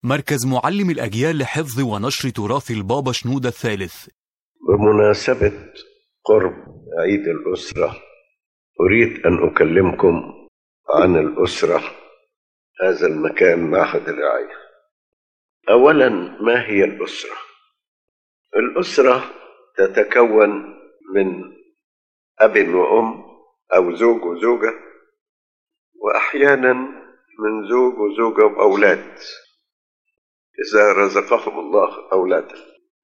مركز معلم الأجيال لحفظ ونشر تراث البابا شنودة الثالث. بمناسبة قرب عيد الأسرة أريد أن أكلمكم عن الأسرة، هذا المكان معهد الرعاية. أولا، ما هي الأسرة؟ الأسرة تتكون من أب وأم أو زوج وزوجة، وأحيانا من زوج وزوجة وأولاد إذا رزقهم الله أولادا.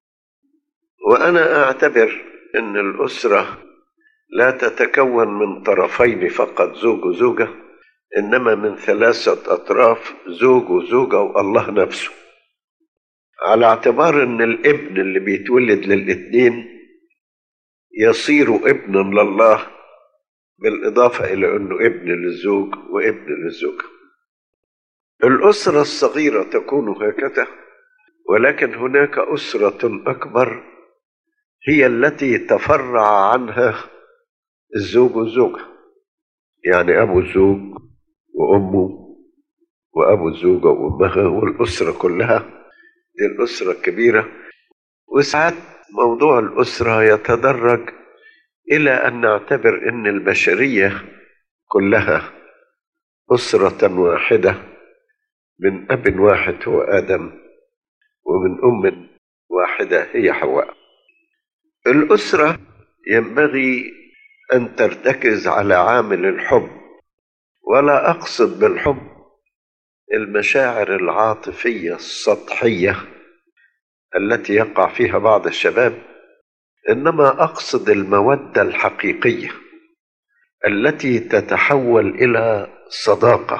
وأنا أعتبر أن الأسرة لا تتكون من طرفين فقط، زوج وزوجة، إنما من 3 أطراف، زوج وزوجة والله نفسه، على اعتبار أن الابن اللي بيتولد للاتنين يصير ابنا لله، بالإضافة إلى أنه ابن للزوج وابن للزوجة. الأسرة الصغيرة تكون هكذا، ولكن هناك أسرة أكبر هي التي تفرع عنها الزوج والزوجة، يعني أبو الزوج وأمه وأبو الزوجة وأمها والأسرة كلها، دي الأسرة الكبيرة. وساعات موضوع الأسرة يتدرج إلى أن نعتبر أن البشرية كلها أسرة واحدة، من أب واحد هو آدم، ومن أم واحدة هي حواء. الأسرة ينبغي أن ترتكز على عامل الحب، ولا أقصد بالحب المشاعر العاطفية السطحية التي يقع فيها بعض الشباب، إنما أقصد المودة الحقيقية التي تتحول إلى صداقة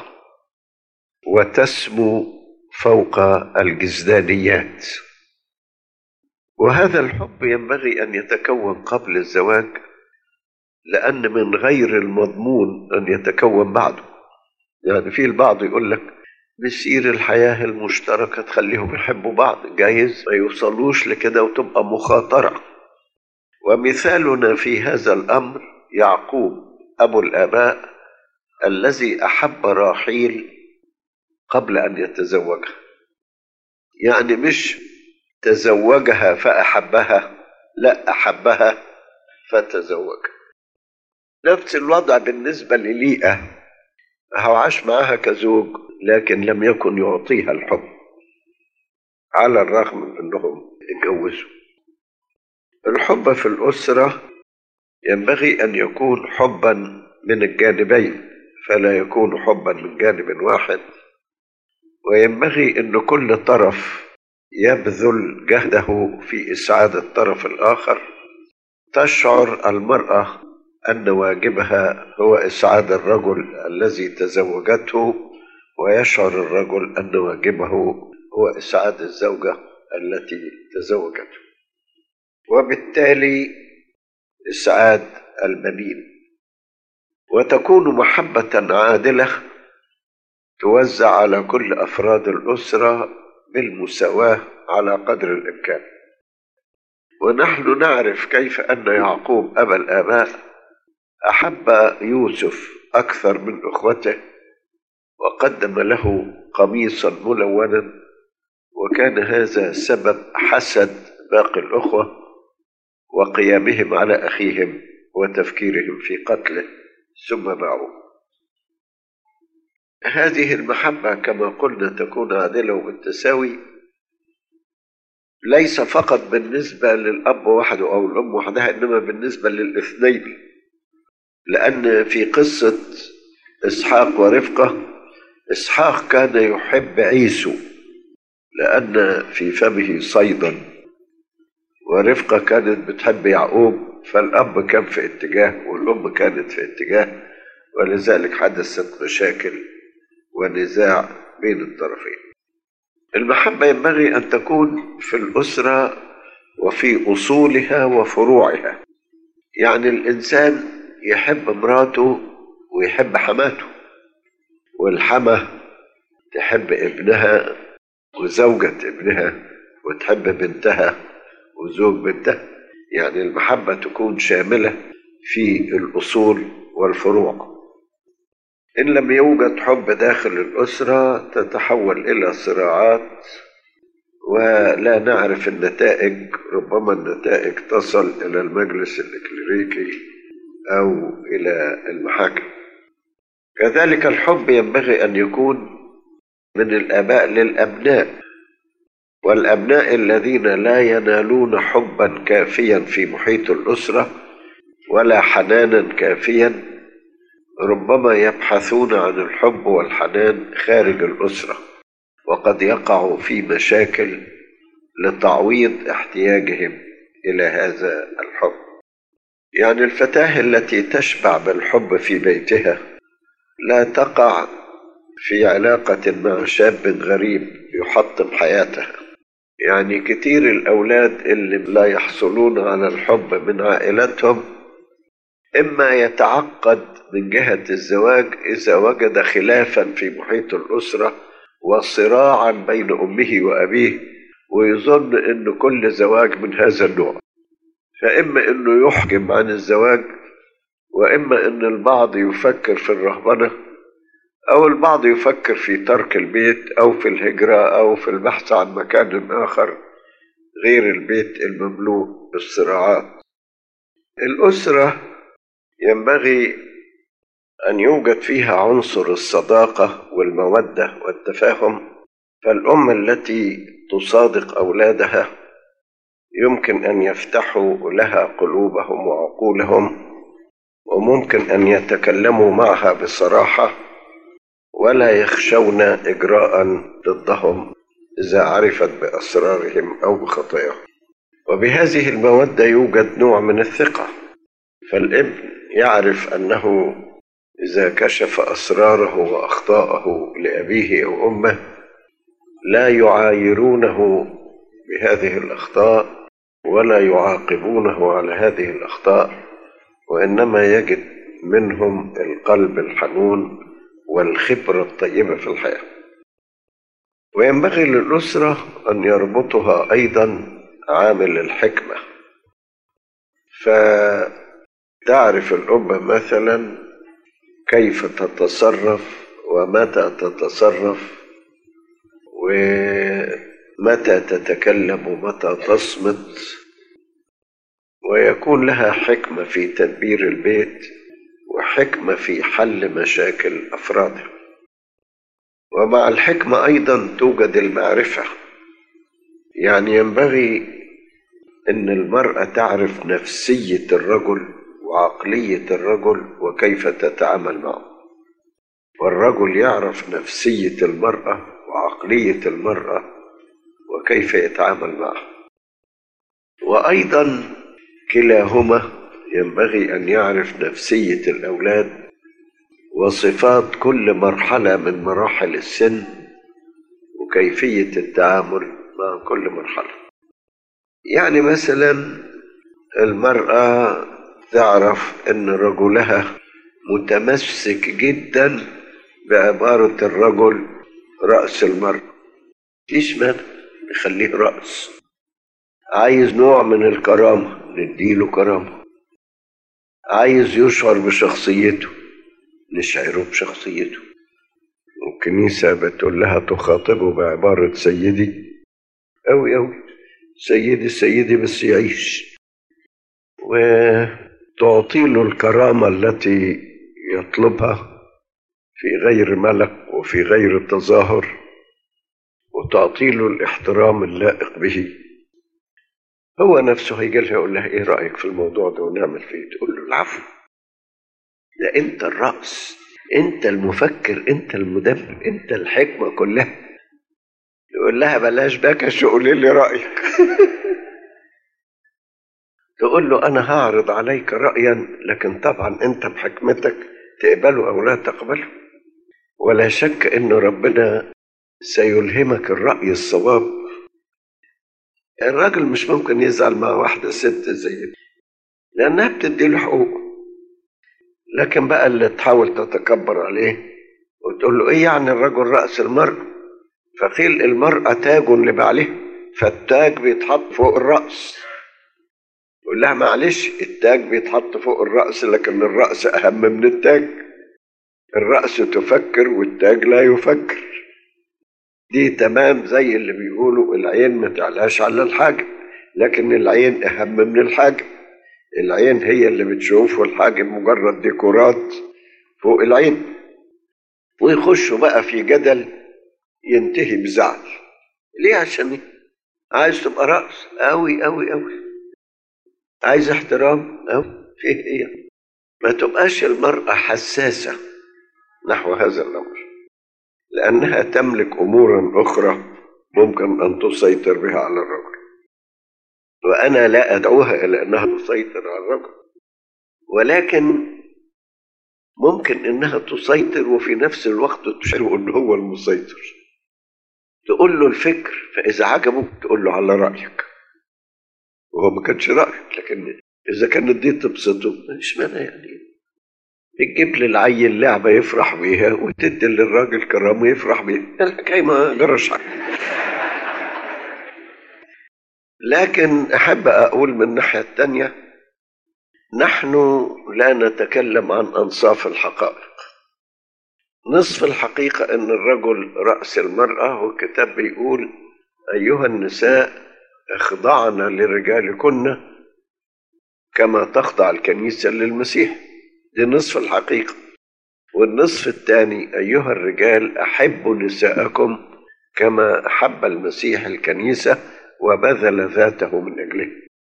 وتسمو فوق الجزدانيات. وهذا الحب ينبغي أن يتكون قبل الزواج، لأن من غير المضمون أن يتكون بعده. يعني في البعض يقول لك بسير الحياة المشتركة تخليهم يحبوا بعض، جايز ما يوصلوش لكده وتبقى مخاطرة. ومثالنا في هذا الأمر يعقوب أبو الآباء، الذي أحب راحيل قبل أن يتزوجها، يعني مش تزوجها فأحبها، لا، أحبها فتزوجها. نفس الوضع بالنسبة لليئة، هو عاش معها كزوج لكن لم يكن يعطيها الحب على الرغم من أنهم اتجوزوا. الحب في الأسرة ينبغي أن يكون حبا من الجانبين، فلا يكون حبا من جانب واحد، وينبغي أن كل طرف يبذل جهده في إسعاد الطرف الآخر. تشعر المرأة أن واجبها هو إسعاد الرجل الذي تزوجته، ويشعر الرجل أن واجبه هو إسعاد الزوجة التي تزوجته، وبالتالي إسعاد البنين. وتكون محبة عادلة توزع على كل أفراد الأسرة بالمساواة على قدر الإمكان. ونحن نعرف كيف أن يعقوب أبا الآباء أحب يوسف أكثر من أخوته، وقدم له قميصا ملونا، وكان هذا سبب حسد باقي الأخوة وقيامهم على أخيهم وتفكيرهم في قتله ثم باعوه. هذه المحبة كما قلنا تكون عادلة وبالتساوي، ليس فقط بالنسبة للأب وحده أو الأم وحدها، إنما بالنسبة للاثنين. لأن في قصة إسحاق ورفقة، إسحاق كان يحب عيسو لأن في فمه صيدا، ورفقة كانت بتحب يعقوب، فالأب كان في اتجاه والأم كانت في اتجاه، ولذلك حدثت مشاكل ونزاع بين الطرفين. المحبة ينبغي أن تكون في الأسرة وفي أصولها وفروعها، يعني الإنسان يحب مراته ويحب حماته، والحمى تحب ابنها وزوجة ابنها، وتحب بنتها وزوج بنتها. يعني المحبة تكون شاملة في الأصول والفروع. إن لم يوجد حب داخل الأسرة تتحول إلى صراعات ولا نعرف النتائج. ربما النتائج تصل إلى المجلس الإكليريكي أو إلى المحاكم. كذلك الحب ينبغي أن يكون من الآباء للأبناء، والأبناء الذين لا ينالون حبا كافيا في محيط الأسرة ولا حنانا كافيا ربما يبحثون عن الحب والحنان خارج الأسرة، وقد يقعوا في مشاكل لتعويض احتياجهم إلى هذا الحب. يعني الفتاة التي تشبع بالحب في بيتها لا تقع في علاقة مع شاب غريب يحطم حياتها. يعني كتير الأولاد اللي لا يحصلون على الحب من عائلتهم إما يتعقد من جهة الزواج إذا وجد خلافا في محيط الأسرة وصراعا بين أمه وأبيه، ويظن أن كل زواج من هذا النوع، فإما أنه يحجم عن الزواج، وإما أن البعض يفكر في الرهبنة، أو البعض يفكر في ترك البيت أو في الهجرة أو في البحث عن مكان آخر غير البيت المملوء بالصراعات. الأسرة ينبغي أن يوجد فيها عنصر الصداقة والمودة والتفاهم، فالأم التي تصادق أولادها يمكن أن يفتحوا لها قلوبهم وعقولهم، وممكن أن يتكلموا معها بصراحة ولا يخشون إجراء ضدهم إذا عرفت بأسرارهم أو بخطاياهم. وبهذه المودة يوجد نوع من الثقة، فالابن يعرف أنه إذا كشف أسراره وأخطاءه لأبيه أو أمه لا يعايرونه بهذه الأخطاء ولا يعاقبونه على هذه الأخطاء، وإنما يجد منهم القلب الحنون والخبرة الطيبة في الحياة. وينبغي للأسرة أن يربطها أيضا عامل الحكمة، فتعرف الأم مثلا كيف تتصرف ومتى تتصرف ومتى تتكلم ومتى تصمت، ويكون لها حكمة في تدبير البيت وحكمة في حل مشاكل أفرادها. ومع الحكمة أيضا توجد المعرفة. يعني ينبغي أن المرأة تعرف نفسية الرجل وعقلية الرجل وكيف تتعامل معه، والرجل يعرف نفسية المرأة وعقلية المرأة وكيف يتعامل معها. وأيضا كلاهما ينبغي أن يعرف نفسية الأولاد وصفات كل مرحلة من مراحل السن وكيفية التعامل مع كل مرحلة. يعني مثلا المرأة تعرف أن رجلها متمسك جدا بعبارة الرجل رأس المرأة، إيش مانع نخليه رأس. عايز نوع من الكرامة نديله كرامة، عايز يشعر بشخصيته نشعره بشخصيته. الكنيسة بتقول لها تخاطبه بعبارة سيدي أوي أوي، سيدي سيدي بس يعيش، وتعطي له الكرامة التي يطلبها في غير ملك وفي غير تظاهر، وتعطي له الاحترام اللائق به. هو نفسه هيجي لها يقول لها ايه رأيك في الموضوع ده ونعمل فيه، تقول له العفو، ده انت الرأس، انت المفكر، انت المدبر، انت الحكمة كلها. يقول لها بلاش بكش قولي لي رأيك تقول له أنا هعرض عليك رأيا، لكن طبعا أنت بحكمتك تقبله أو لا تقبله، ولا شك أن ربنا سيلهمك الرأي الصواب. الراجل مش ممكن يزعل مع واحدة ست زي دي لأنها بتدي له حقوقه، لكن بقى اللي تحاول تتكبر عليه وتقول له إيه يعني الرجل رأس المرأة، فقيل المرأة تاج لبعلها، فالتاج بيتحط فوق الرأس. يقول لها معلش التاج بيتحط فوق الرأس، لكن الرأس أهم من التاج. الرأس تفكر والتاج لا يفكر. دي تمام زي اللي بيقولوا العين ما تعلاش على الحاجب، لكن العين أهم من الحاجب. العين هي اللي بتشوف، والحاجب مجرد ديكورات فوق العين. ويخشوا بقى في جدل ينتهي بزعل. ليه؟ عشان عايز تبقى رأس أوي أوي أوي، عايز احترام أوي، فيه إيه؟ ما تبقاش المرأة حساسة نحو هذا الأمر، لأنها تملك أمورا أخرى ممكن أن تسيطر بها على الرجل، وأنا لا أدعوها إلى أنها تسيطر على الرجل، ولكن ممكن أنها تسيطر وفي نفس الوقت تشعر أنه هو المسيطر. تقول له الفكر، فإذا عجبه تقول له على رأيك، وهو ما كانش رأيك، لكن إذا كانت دي تبسطه مش معنى يعني. تجيب للعيل لعبة يفرح بيها وتدي للراجل كرامة يفرح بيها، الحكاية ما جرش حاجة. لكن أحب أقول من الناحية التانية، نحن لا نتكلم عن أنصاف الحقائق. نصف الحقيقة أن الرجل رأس المرأة، والكتاب بيقول أيها النساء اخضعن لرجالكن كما تخضع الكنيسة للمسيح. دي نصف الحقيقة. والنصف الثاني أيها الرجال أحبوا نساءكم كما أحب المسيح الكنيسة وبذل ذاته من أجله.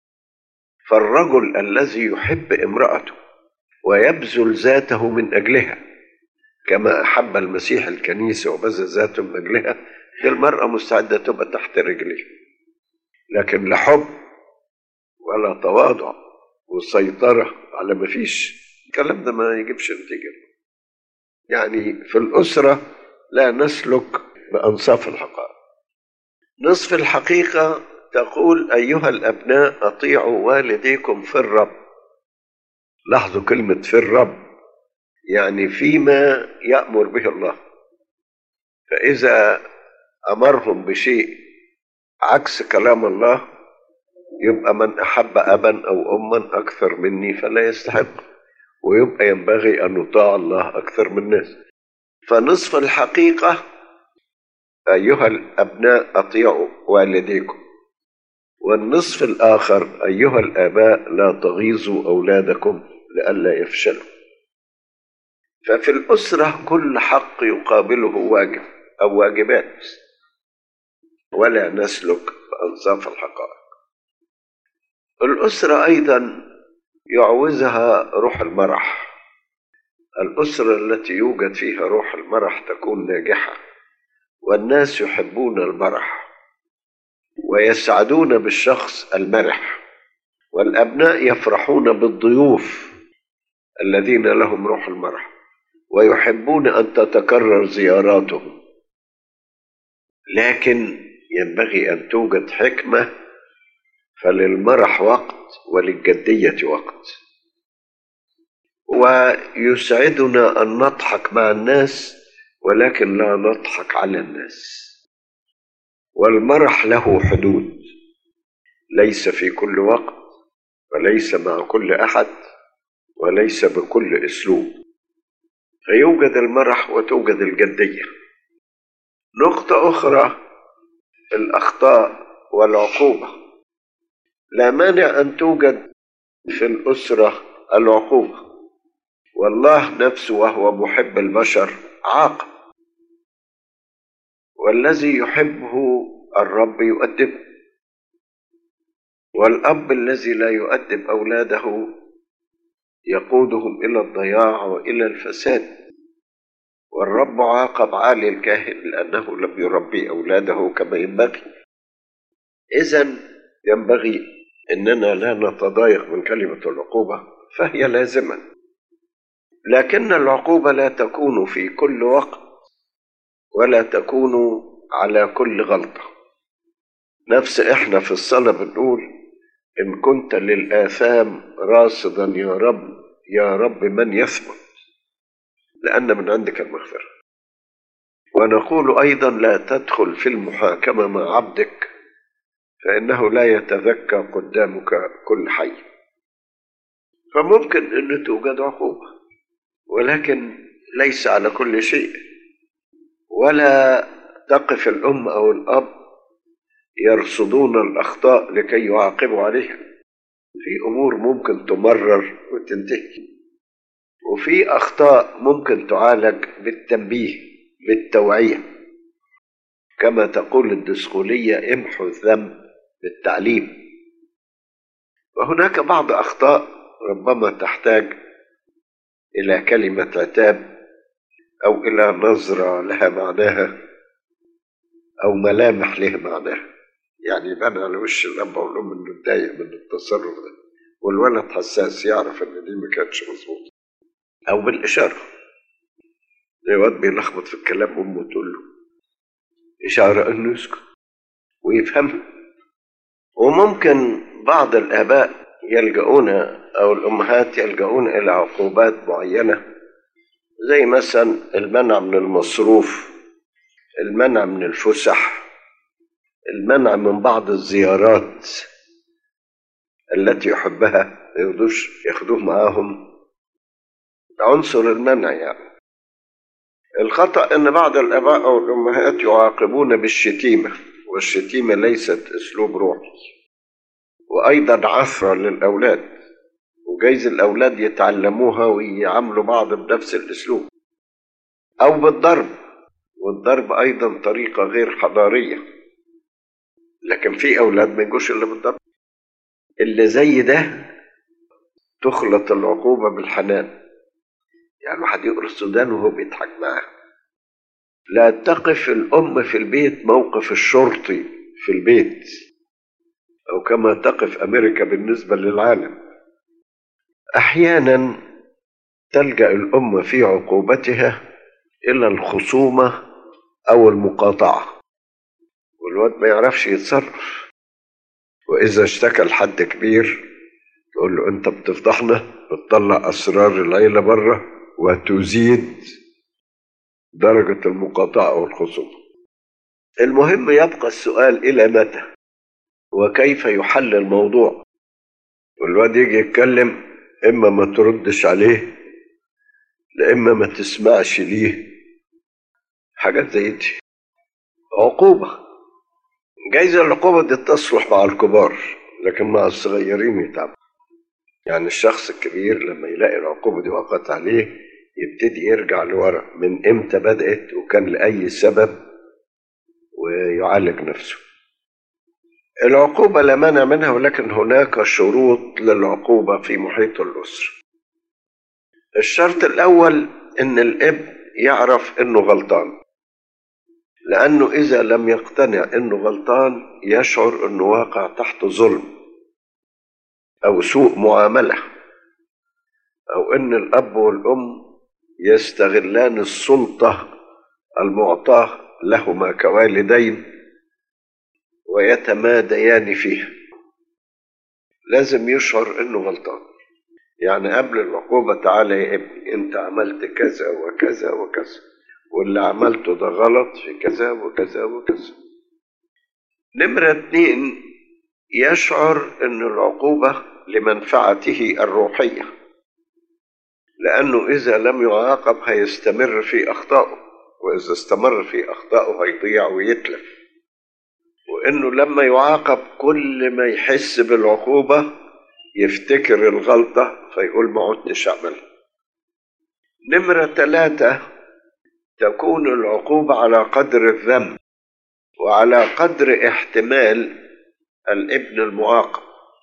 فالرجل الذي يحب امرأته ويبذل ذاته من أجلها كما أحب المسيح الكنيسة وبذل ذاته من أجلها، دي المرأة مستعدة تبقى تحت رجليه. لكن لا حب ولا تواضع والسيطرة على ما فيش، الكلام ده ما يجيبش نتيجة. يعني في الأسرة لا نسلك بأنصاف الحقائق. نصف الحقيقة تقول أيها الأبناء أطيعوا والديكم في الرب. لاحظوا كلمة في الرب، يعني فيما يأمر به الله. فإذا أمرهم بشيء عكس كلام الله يبقى من أحب أبا أو أما أكثر مني فلا يستحق، ويبقى ينبغي أن نطاع الله أكثر من الناس. فنصف الحقيقة أيها الأبناء أطيعوا والديكم، والنصف الآخر أيها الآباء لا تغيظوا أولادكم لئلا يفشلوا. ففي الأسرة كل حق يقابله واجب أو واجبات، ولا نسلك بأنصاف الحقائق. الأسرة أيضا يعوزها روح المرح. الأسرة التي يوجد فيها روح المرح تكون ناجحة، والناس يحبون المرح ويسعدون بالشخص المرح، والأبناء يفرحون بالضيوف الذين لهم روح المرح ويحبون أن تتكرر زياراتهم. لكن ينبغي أن توجد حكمة، فللمرح وقت وللجدية وقت. ويسعدنا أن نضحك مع الناس ولكن لا نضحك على الناس. والمرح له حدود، ليس في كل وقت وليس مع كل أحد وليس بكل أسلوب. فيوجد المرح وتوجد الجدية. نقطة أخرى، الأخطاء والعقوبة. لا مانع أن توجد في الأسرة العقوبة، والله نفسه وهو محب البشر عاقب، والذي يحبه الرب يؤدبه. والأب الذي لا يؤدب أولاده يقودهم إلى الضياع وإلى الفساد. والرب عاقب عالي الكاهن لأنه لم يربي أولاده كما ينبغي. إذن ينبغي أننا لا نتضايق من كلمة العقوبة، فهي لازمة، لكن العقوبة لا تكون في كل وقت ولا تكون على كل غلطة. نفس إحنا في الصلاة بنقول إن كنت للآثام راصدا يا رب، يا رب من يثبت، لأن من عندك المغفرة. ونقول أيضا لا تدخل في المحاكمة مع عبدك فإنه لا يتذكى قدامك كل حي. فممكن أن توجد عقوبة، ولكن ليس على كل شيء، ولا تقف الأم أو الأب يرصدون الأخطاء لكي يعاقبوا عليها. في أمور ممكن تمرر وتنتهي، وفي أخطاء ممكن تعالج بالتنبيه بالتوعية، كما تقول الدسقولية: امحوا الذنب بالتعليم. وهناك بعض أخطاء ربما تحتاج إلى كلمة عتاب، أو إلى نظرة لها معناها، أو ملامح لها معناها. يعني يبان على وش الأب أو الأم إنه اتضايق من التصرف ده، والولد حساس يعرف إن دي ما كانتش مظبوطة، أو بالإشارة. الواد بيلخبط في الكلام، أمه تقول له إشارة إنه يسكت ويفهمها. وممكن بعض الآباء يلجؤون أو الأمهات يلجؤون إلى عقوبات معينة، زي مثلا المنع من المصروف، المنع من الفسح، المنع من بعض الزيارات التي يحبها، يرضوش ياخدوه معاهم، عنصر المنع يعني. الخطأ أن بعض الآباء أو الأمهات يعاقبون بالشتيمة، والشتيمة ليست أسلوب روحي، وأيضا عثرة للأولاد، وجايز الأولاد يتعلموها ويعاملوا بعض بنفس الأسلوب، أو بالضرب. والضرب أيضا طريقة غير حضارية، لكن في أولاد ما يجوش إلا بالضرب. اللي زي ده تخلط العقوبة بالحنان، يعني واحد يقرص ودانه وهو بيضحك معاه. لا تقف الأم في البيت موقف الشرطي في البيت، أو كما تقف أمريكا بالنسبة للعالم. أحيانا تلجأ الأم في عقوبتها إلى الخصومة أو المقاطعة، والواد ما يعرفش يتصرف. وإذا اشتكى لحد كبير تقول له: أنت بتفضحنا، بتطلع أسرار العيلة بره، وتزيد درجة المقاطعة والخصومة. المهم يبقى السؤال: إلى متى؟ وكيف يحل الموضوع؟ والواد يجي يتكلم، إما ما تردش عليه، لإما ما تسمعش ليه، حاجات زي دي. عقوبة، جايز العقوبة دي تصلح مع الكبار، لكن مع الصغيرين يتعب. يعني الشخص الكبير لما يلاقي العقوبة دي وقعت عليه يبتدي يرجع لورا من إمتى بدأت وكان لأي سبب، ويعالج نفسه. العقوبة لا مانع منها، ولكن هناك شروط للعقوبة في محيط الأسرة. الشرط الأول إن الأب يعرف إنه غلطان، لأنه إذا لم يقتنع إنه غلطان يشعر إنه واقع تحت ظلم أو سوء معاملة، أو إن الأب والأم يستغلان السلطة المعطاة لهما كوالدين ويتماديان فيها. لازم يشعر إنه غلطان. يعني قبل العقوبة: تعالى يا ابني، أنت عملت كذا وكذا وكذا، واللي عملته ده غلط في كذا وكذا وكذا. نمرة 2: يشعر أن العقوبة لمنفعته الروحية، لأنه إذا لم يعاقب هيستمر في أخطائه، وإذا استمر في أخطائه هيضيع ويتلف. وإنه لما يعاقب كل ما يحس بالعقوبة يفتكر الغلطة فيقول ما عدتش أعملها. نمرة 3: تكون العقوبة على قدر الذنب وعلى قدر احتمال الابن المعاقب،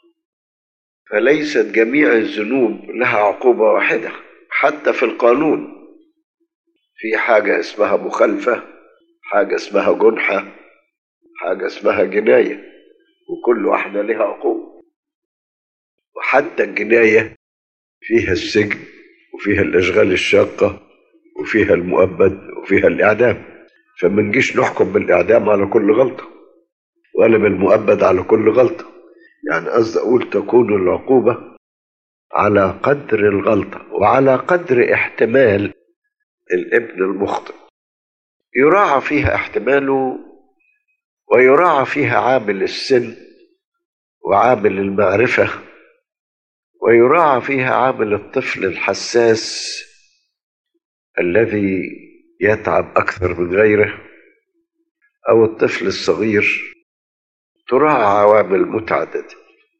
فليست جميع الذنوب لها عقوبة واحدة. حتى في القانون في حاجة اسمها مخالفة، حاجة اسمها جنحة، حاجة اسمها جناية، وكل واحدة لها عقوبة. وحتى الجناية فيها السجن، وفيها الإشغال الشاقة، وفيها المؤبد، وفيها الإعدام. فما نجيش نحكم بالإعدام على كل غلطة، ولا بالمؤبد على كل غلطة. يعني قصد أقول تكون العقوبة على قدر الغلطة وعلى قدر احتمال الابن المخطئ. يراعى فيها احتماله، ويراعى فيها عامل السن وعامل المعرفة، ويراعى فيها عامل الطفل الحساس الذي يتعب أكثر من غيره أو الطفل الصغير، تراعى عوامل متعددة.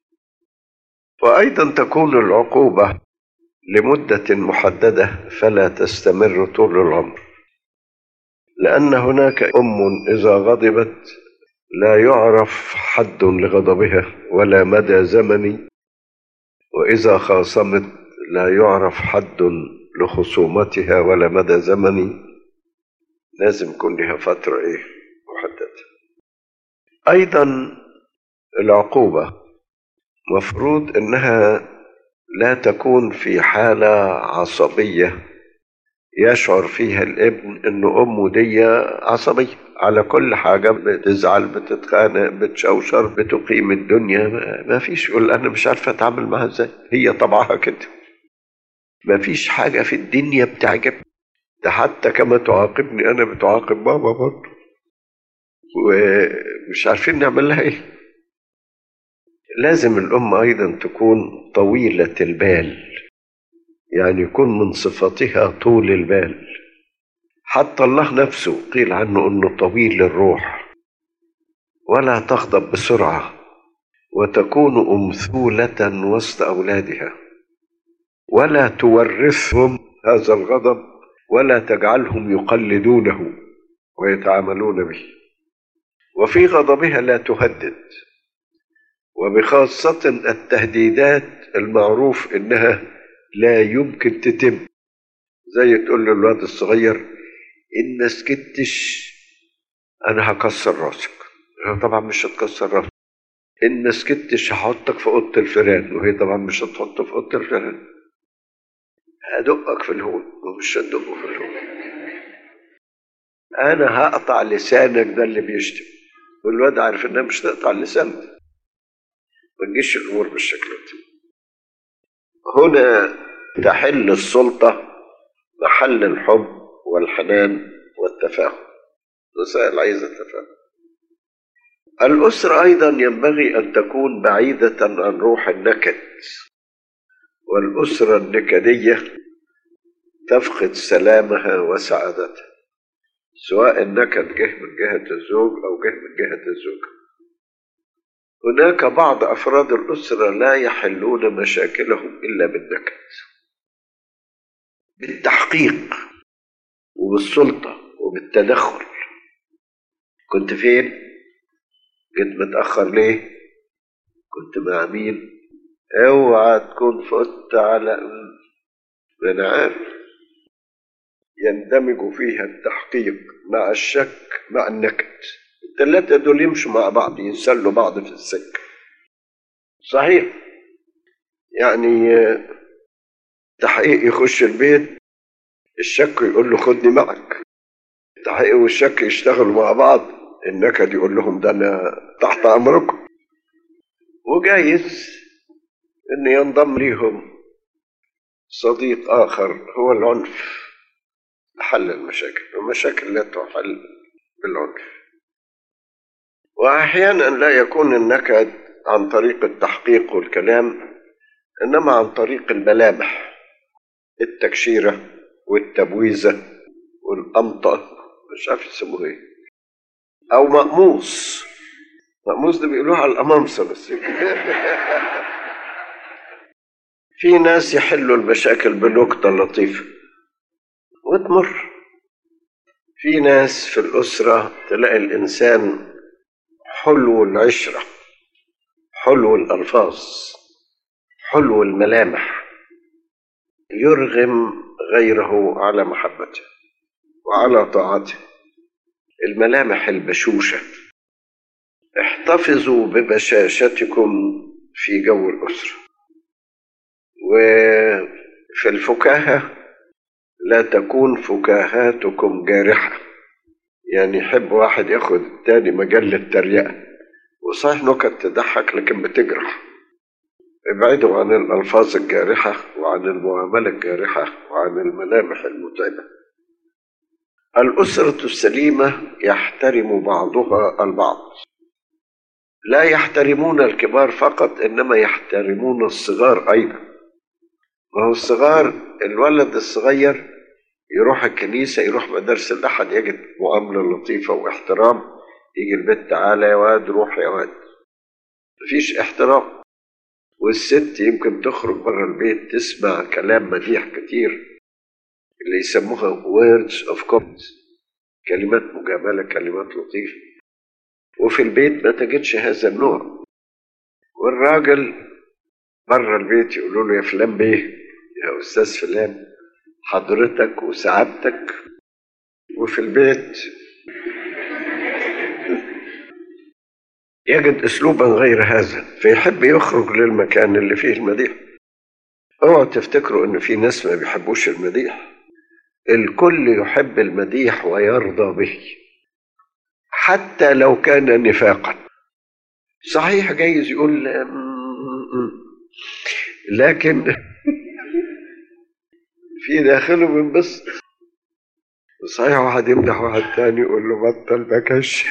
وأيضا تكون العقوبة لمدة محددة فلا تستمر طول العمر، لأن هناك إذا غضبت لا يعرف حد لغضبها ولا مدى زمني، وإذا خاصمت لا يعرف حد لخصومتها ولا مدى زمني. لازم يكون لها فترة محددة. أيضا العقوبة مفروض أنها لا تكون في حالة عصبية يشعر فيها الابن أنه أمه دي عصبية على كل حاجة، بتزعل، بتتخانق، بتشوشر، بتقيم الدنيا. ما فيش، يقول أنا مش عارفة أتعامل معها إزاي، هي طبعها كده. ما فيش حاجة في الدنيا بتعجبني، ده حتى كما تعاقبني أنا بتعاقب بابا برضه، ومش عارفين نعمل لها إيه. لازم الأم أيضا تكون طويلة البال، يعني يكون من صفتها طول البال. حتى الله نفسه قيل عنه أنه طويل الروح، ولا تغضب بسرعة، وتكون أمثولة وسط أولادها، ولا تورثهم هذا الغضب، ولا تجعلهم يقلدونه ويتعاملون به. وفي غضبها لا تهدد، وبخاصة التهديدات المعروف إنها لا يمكن تتم، زي تقول للواد الصغير إن ما سكتش أنا هكسر راسك. طبعا مش هتكسر راسك. إن ما سكتش هحطك في أوضة الفيران، وهي طبعا مش هتحطه في أوضة الفيران. هدقك في الهون ومش هدقه في الهون. أنا هقطع لسانك، ده اللي بيشتم، والواد عارف إنها مش تقطع اللسان. ما تجيش الأمور بالشكل ده. هنا تحل السلطة محل الحب والحنان والتفاهم. رسائل عايزة تفاهم. الأسرة أيضا ينبغي أن تكون بعيدة عن روح النكد، والأسرة النكدية تفقد سلامها وسعادتها، سواء النكد جه من جهة الزوج أو جه من جهة الزوجة. هناك بعض أفراد الأسرة لا يحلون مشاكلهم إلا بالنكد، بالتحقيق وبالسلطة وبالتدخل. كنت فين؟ جيت متأخر ليه؟ كنت مع مين؟ اوعى تكون فقدت على أنا عارف. يندمج فيها التحقيق مع الشك مع النكد، الثلاثة دول يمشوا مع بعض، يسلوا بعض في السكة. صحيح، يعني التحقيق يخش البيت، الشك يقول له خدني معك. التحقيق والشك يشتغلوا مع بعض، النكد يقول لهم ده أنا تحت أمركم. وجايز أن ينضم ليهم صديق آخر هو العنف لحل المشاكل، والمشاكل لا تحل بالعنف. وأحيانا لا يكون النكد عن طريق التحقيق والكلام، إنما عن طريق الملامح، التكشيرة والتبويزة والأمطة، مش عارف يسموه إيه، أو مقموص. مقموص ده بيقولوها على الأمامسة بس. في ناس يحلوا المشاكل بنكتة لطيفة وتمر. في ناس في الأسرة تلاقي الإنسان حلو العشرة، حلو الألفاظ، حلو الملامح، يرغم غيره على محبته وعلى طاعته. الملامح البشوشة. احتفظوا ببشاشتكم في جو الأسرة. وفي الفكاهة لا تكون فكاهاتكم جارحة، يعني يحب واحد ياخد التاني مجال للتريقة، وصحيح نكت تضحك لكن بتجرح. ابعدوا عن الألفاظ الجارحة وعن المعاملة الجارحة وعن الملامح المتعبة. الأسرة السليمة يحترم بعضها البعض، لا يحترمون الكبار فقط، إنما يحترمون الصغار أيضا. وهو الصغار، الولد الصغير يروح الكنيسة، يروح مدارس الأحد، يجد معاملة لطيفة واحترام. يجي البيت، تعالى يا واد، روح يا واد، مفيش احترام. والست يمكن تخرج بره البيت تسمع كلام مديح كتير، اللي يسموها words of comment، كلمات مجاملة، كلمات لطيفة. وفي البيت ما تجدش هذا النوع. والراجل بره البيت يقولوا له يا فلان بيه، يا أستاذ فلان، حضرتك وسعادتك. وفي البيت يجد أسلوبا غير هذا، فيحب يخرج للمكان اللي فيه المديح. اوعوا تفتكروا ان في ناس ما بيحبوش المديح. الكل يحب المديح ويرضى به، حتى لو كان نفاقا. صحيح جايز يقول لكن في داخله بينبسط. صحيح واحد يمدح واحد تاني يقول له بطل بكش.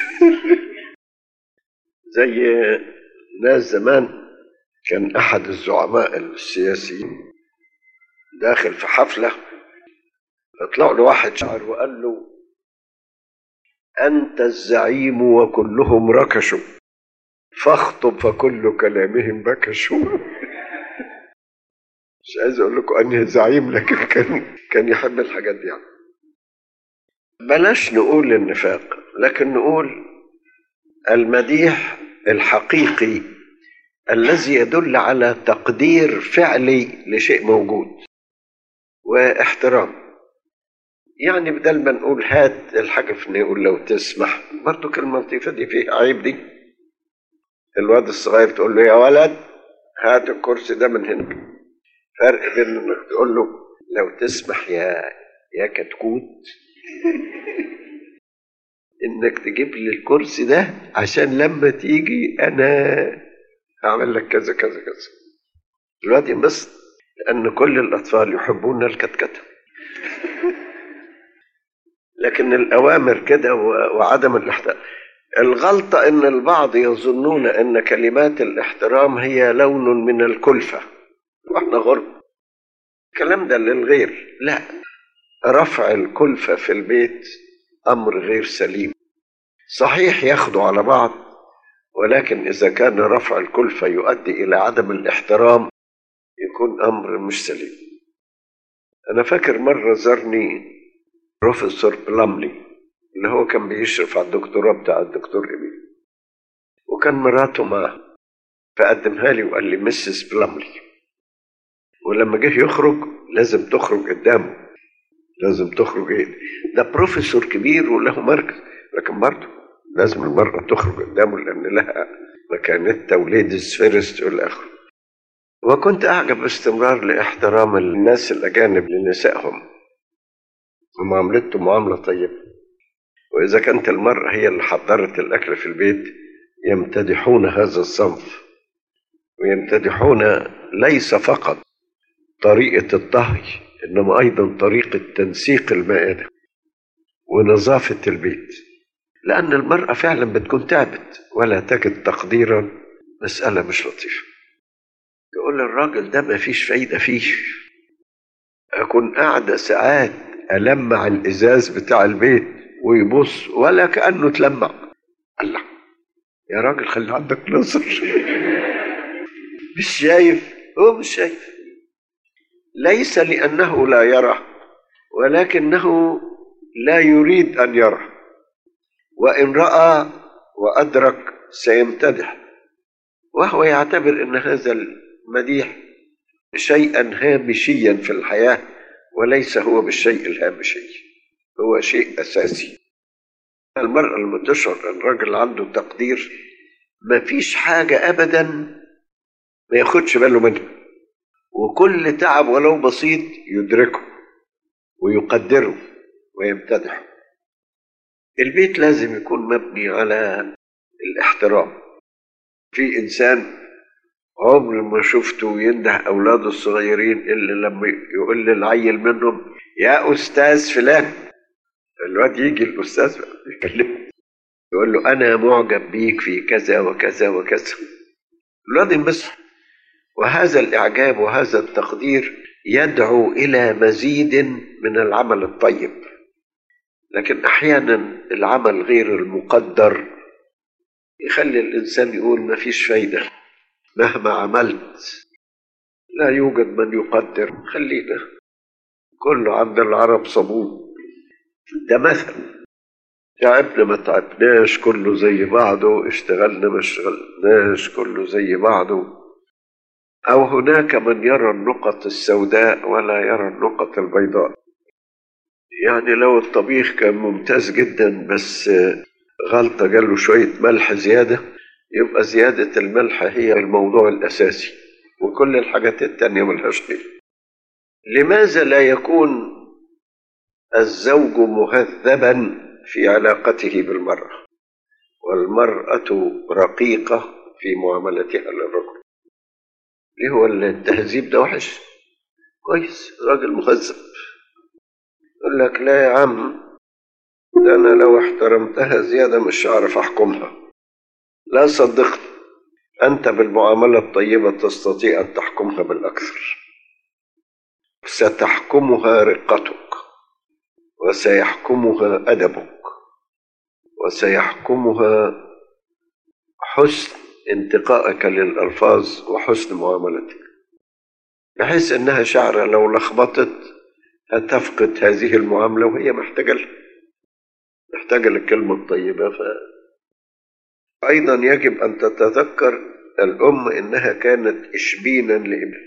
زي ناس زمان، كان أحد الزعماء السياسيين داخل في حفلة، فطلع له واحد شاعر وقال له أنت الزعيم وكلهم ركشوا، فاخطب فكل كلامهم بكشوا. مش عايز أقول لكم أني زعيم، لكن كان يحب الحاجات دي يعني. بلاش نقول النفاق، لكن نقول المديح الحقيقي الذي يدل على تقدير فعلي لشيء موجود واحترام. يعني بدل ما نقول هات الحاجة في نقول لو تسمح، برضو كلمة لطيفة دي فيها عيب دي. الواد الصغير تقول له يا ولد هات الكرسي ده من هنا. فرق بين انك تقول له لو تسمح يا كتكوت، انك تجيب لي الكرسي ده عشان لما تيجي انا اعمل لك كذا كذا كذا. الواد ينبسط، لان كل الاطفال يحبون الكتكته. لكن الأوامر كده وعدم الاحترام. الغلطة إن البعض يظنون أن كلمات الاحترام هي لون من الكلفة، وإحنا غرب. الكلام ده للغير، لا. رفع الكلفة في البيت أمر غير سليم. صحيح ياخدوا على بعض، ولكن إذا كان رفع الكلفة يؤدي إلى عدم الاحترام يكون أمر مش سليم. أنا فاكر مرة زارني بروفيسور بلاملي، اللي هو كان بيشرف على الدكتوراه بتاع الدكتور إيميل، وكان مراته معه، فقدمها لي وقال لي مسز بلاملي. ولما جه يخرج لازم تخرج قدامه، لازم تخرج ايه، ده بروفيسور كبير وله مركز، لكن برضه لازم المرأة تخرج قدامه لأن لها مكانتها وليديز فيرست والى آخره. وكنت أعجب باستمرار لاحترام الناس الأجانب لنسائهم ومعاملتهم معاملة طيبة. وإذا كانت المرأة هي اللي حضرت الأكل في البيت يمتدحون هذا الصنف، ويمتدحون ليس فقط طريقة الطهي إنما أيضا طريقة تنسيق المائدة ونظافة البيت، لأن المرأة فعلا بتكون تعبت ولا تجد تقديرا. مسألة مش لطيفة. تقول الراجل ده ما فيش فايدة فيه، أكون قاعدة ساعات ألمع الإزاز بتاع البيت ويبص ولا كأنه تلمع. الله يا راجل خلي عندك نظر. مش شايف، هو مش شايف، ليس لأنه لا يرى، ولكنه لا يريد أن يرى، وإن رأى وأدرك سيمتدح، وهو يعتبر أن هذا المديح شيئا هامشيا في الحياة، وليس هو بالشيء الهامشي، هو شيء أساسي. المرأة لما تشعر أن الرجل عنده تقدير، ما فيش حاجة أبدا ما ياخدش باله منها، وكل تعب ولو بسيط يدركه ويقدره ويمتدحه. البيت لازم يكون مبني على الاحترام. في إنسان عمر ما شفته ينده أولاده الصغيرين إلا لما يقول للعيل منهم يا أستاذ فلان. الواد يجي الأستاذ يكلمه يقول له أنا معجب بيك في كذا وكذا وكذا. الواد ينبسط. وهذا الإعجاب وهذا التقدير يدعو إلى مزيد من العمل الطيب. لكن أحيانا العمل غير المقدر يخلي الإنسان يقول ما فيش فايدة، مهما عملت لا يوجد من يقدر، خلينا كله عند العرب صابون. ده مثل، تعبنا ما تعبناش كله زي بعضه، اشتغلنا ما اشتغلناش كله زي بعضه. أو هناك من يرى النقط السوداء ولا يرى النقط البيضاء. يعني لو الطبيخ كان ممتاز جدا بس غلطة قال له شوية ملح زيادة، يبقى زيادة الملح هي الموضوع الأساسي وكل الحاجات التانية ملهاش قيمة. لماذا لا يكون الزوج مهذبا في علاقته بالمرأة والمرأة رقيقة في معاملتها للرجل؟ ليه هو التهذيب ده وحش؟ كويس، راجل مهذب. يقول لك لا يا عم، ده أنا لو احترمتها زيادة مش هعرف أحكمها. لا صدقني، أنت بالمعاملة الطيبة تستطيع أن تحكمها بالأكثر. ستحكمها رقتك، وسيحكمها أدبك، وسيحكمها حسن انتقائك للألفاظ وحسن معاملتك، بحيث أنها شعرة لو لخبطت هتفقد هذه المعاملة وهي محتاجة للكلمة الطيبة. أيضا يجب أن تتذكر الأم إنها كانت إشبينا لابنها،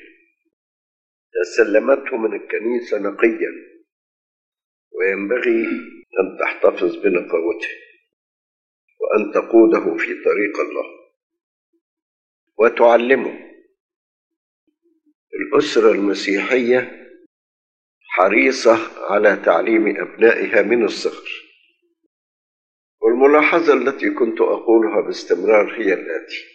سلمته من الكنيسة نقيا، وينبغي أن تحتفظ بنقاوته وأن تقوده في طريق الله وتعلمه. الأسرة المسيحية حريصة على تعليم أبنائها من الصغر. والملاحظة التي كنت أقولها باستمرار هي الآتي: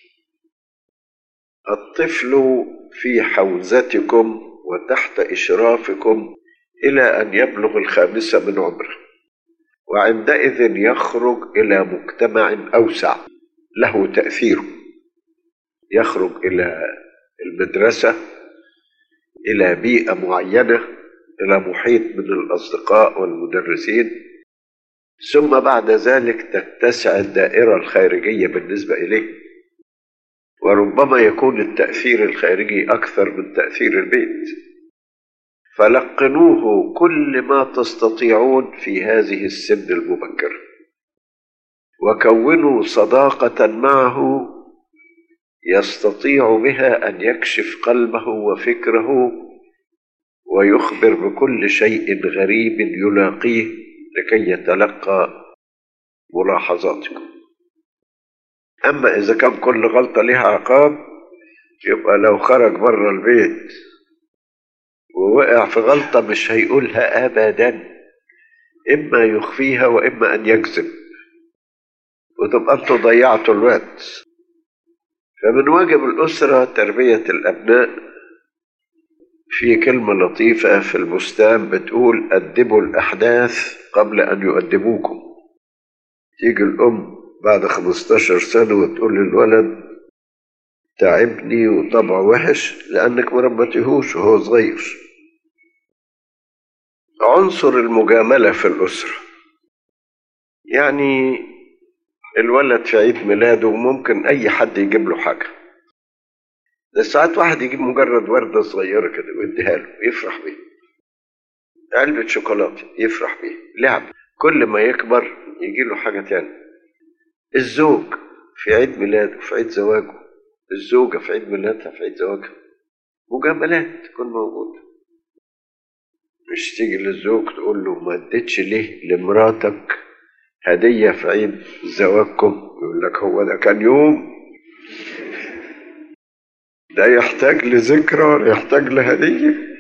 الطفل في حوزتكم وتحت إشرافكم إلى أن يبلغ 5 من عمره، وعندئذ يخرج إلى مجتمع أوسع له تأثيره، يخرج إلى المدرسة، إلى بيئة معينة، إلى محيط من الأصدقاء والمدرسين، ثم بعد ذلك تتسع الدائرة الخارجية بالنسبة إليه، وربما يكون التأثير الخارجي أكثر من تأثير البيت. فلقنوه كل ما تستطيعون في هذه السن المبكرة، وكونوا صداقة معه يستطيع بها أن يكشف قلبه وفكره ويخبر بكل شيء غريب يلاقيه لكي يتلقى ملاحظاتكم. أما إذا كان كل غلطة لها عقاب، يبقى لو خرج بره البيت ووقع في غلطة مش هيقولها أبدا، إما يخفيها وإما أن يكذب، وتبقى أنتوا ضيعتوا الوقت. فمن واجب الأسرة تربية الأبناء. في كلمة لطيفة في البستان بتقول: أدبوا الأحداث قبل أن يؤدبوكم. تيجي الأم بعد 15 سنة وتقول للولد تعبني وطبعه وحش لأنك مربتهوش وهو صغير. عنصر المجاملة في الأسرة، يعني الولد في عيد ميلاده ممكن أي حد يجيب له حاجة، ده ساعات واحد يجيب مجرد وردة صغيرة كده ويديها له يفرح بيه، علبة شوكولاتة يفرح بيه، لعب. كل ما يكبر يجي له حاجة تانية. الزوج في عيد ميلاده في عيد زواجه، الزوجة في عيد ميلادها في عيد زواجها، مجاملات تكون موجودة. مش تيجي للزوج تقول له ما اديتش ليه لمراتك هدية في عيد زواجكم، يقول لك هو ده كان يوم، ده يحتاج لذكرى ولا يحتاج لهدية؟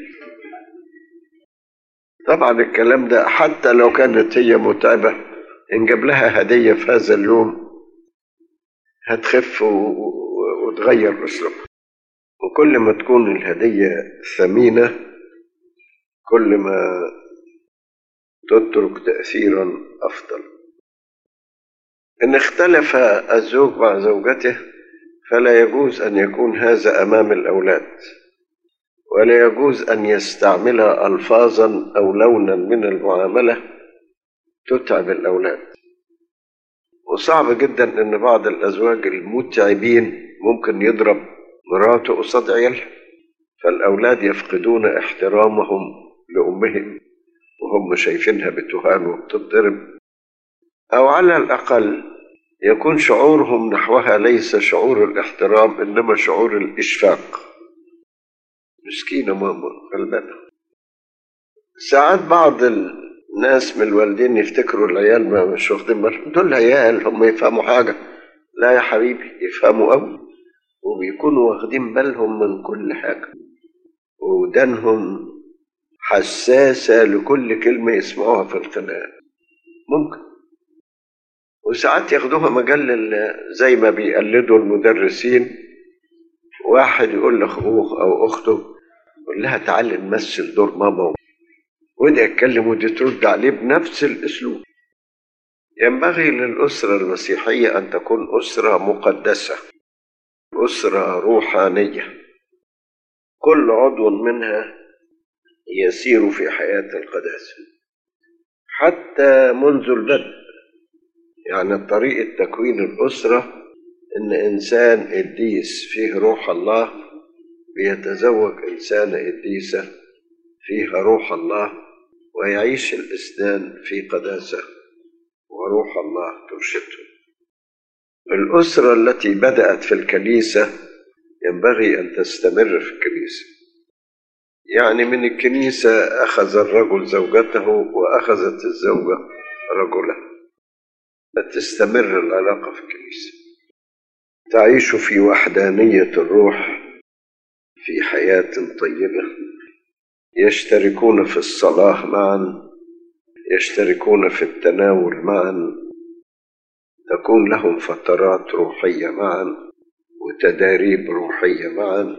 طبعا الكلام ده حتى لو كانت هي متعبة، إن جاب لها هدية في هذا اليوم هتخف وتغير أسلوبها. وكل ما تكون الهدية ثمينة كل ما تترك تأثيرا أفضل. إن اختلف الزوج مع زوجته فلا يجوز أن يكون هذا أمام الأولاد، ولا يجوز أن يستعملها ألفاظا أو لونا من المعاملة تتعب الأولاد. وصعب جدا أن بعض الأزواج المتعبين ممكن يضرب مراته قصاد عيالها، فالأولاد يفقدون احترامهم لأمهم وهم شايفينها بتهان وبتضرب، أو على الأقل يكون شعورهم نحوها ليس شعور الاحترام إنما شعور الإشفاق. مسكينة ماما غلبانة. ساعات بعض الناس من الوالدين يفتكروا العيال ما مش واخدين بالهم، دول عيال هم يفهموا حاجة؟ لا يا حبيبي، يفهموا أوي وبيكونوا واخدين بالهم من كل حاجة، ودانهم حساسة لكل كلمة يسمعوها في القناة ممكن. وساعات ياخدوها مجال زي ما بيقلدوا المدرسين، واحد يقول لأخوه أو أخته يقول لها تعالي نمثل دور ماما، وده يتكلم ودي ترد عليه بنفس الأسلوب. ينبغي للأسرة المسيحية أن تكون أسرة مقدسة، أسرة روحانية، كل عضو منها يسير في حياة القداسة حتى منذ البدء. يعني طريقة تكوين الأسرة إن إنسان قديس فيه روح الله بيتزوج إنسانة قديسة فيها روح الله، ويعيش الإثنان في قداسة وروح الله ترشدهم. الأسرة التي بدأت في الكنيسة ينبغي أن تستمر في الكنيسة. يعني من الكنيسة أخذ الرجل زوجته وأخذت الزوجة رجلها، فتستمر العلاقة في الكنيسة، تعيش في وحدانية الروح في حياة طيبة، يشتركون في الصلاة معا، يشتركون في التناول معا، تكون لهم فترات روحية معا وتداريب روحية معا،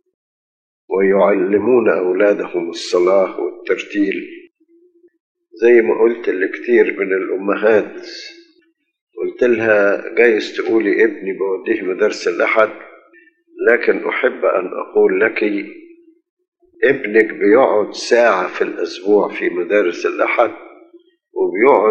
ويعلمون أولادهم الصلاة والترتيل. زي ما قلت لكتير من الأمهات، قلت لها جايز تقولي ابني بوديه مدرسة الأحد، لكن أحب أن أقول لك ابنك بيقعد ساعة في الأسبوع في مدارس الأحد وبيقعد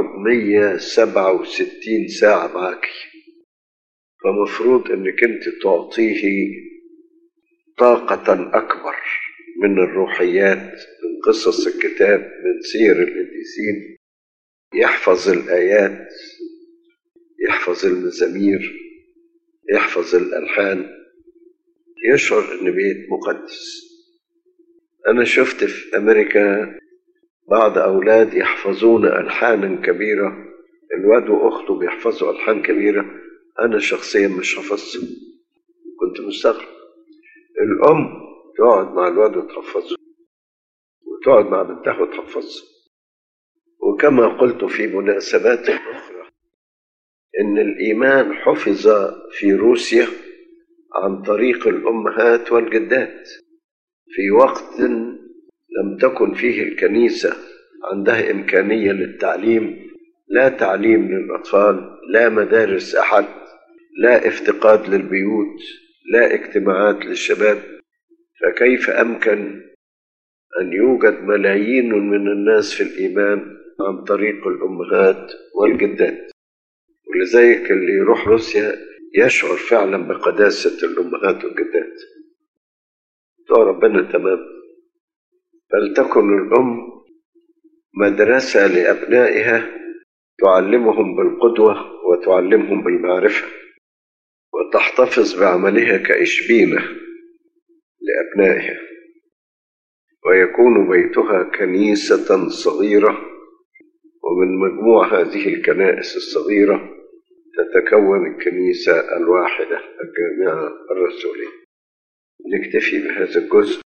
167 ساعة معك، فمفروض أنك أنت تعطيه طاقة أكبر من الروحيات، من قصص الكتاب، من سير القديسين، يحفظ الآيات، يحفظ المزامير، يحفظ الألحان، يشعر أن بيت مقدس. أنا شفت في أمريكا بعض أولاد يحفظون ألحانا كبيرة، الواد وأخته بيحفظوا ألحان كبيرة، أنا شخصيا مش حفظهم، كنت مستغرب. الأم تقعد مع الواد وتحفظه، وتقعد مع بنتها وتحفظه. وكما قلت في مناسبات أخرى إن الإيمان حفظ في روسيا عن طريق الأمهات والجدات في وقت لم تكن فيه الكنيسة عندها إمكانية للتعليم، لا تعليم للأطفال، لا مدارس أحد، لا افتقاد للبيوت، لا اجتماعات للشباب، فكيف أمكن أن يوجد ملايين من الناس في الإيمان عن طريق الأمهات والجدات؟ ولذلك اللي يروح روسيا يشعر فعلا بقداسة الأمهات والجدات بتوع ربنا تمام. فلتكن الأم مدرسة لأبنائها تعلمهم بالقدوة وتعلمهم بالمعرفة، وتحتفظ بعملها كإشبينة لأبنائها، ويكون بيتها كنيسة صغيرة، ومن مجموع هذه الكنائس الصغيرة تتكون الكنيسة الواحدة الجامعة الرسولية. نكتفي بهذا الجزء.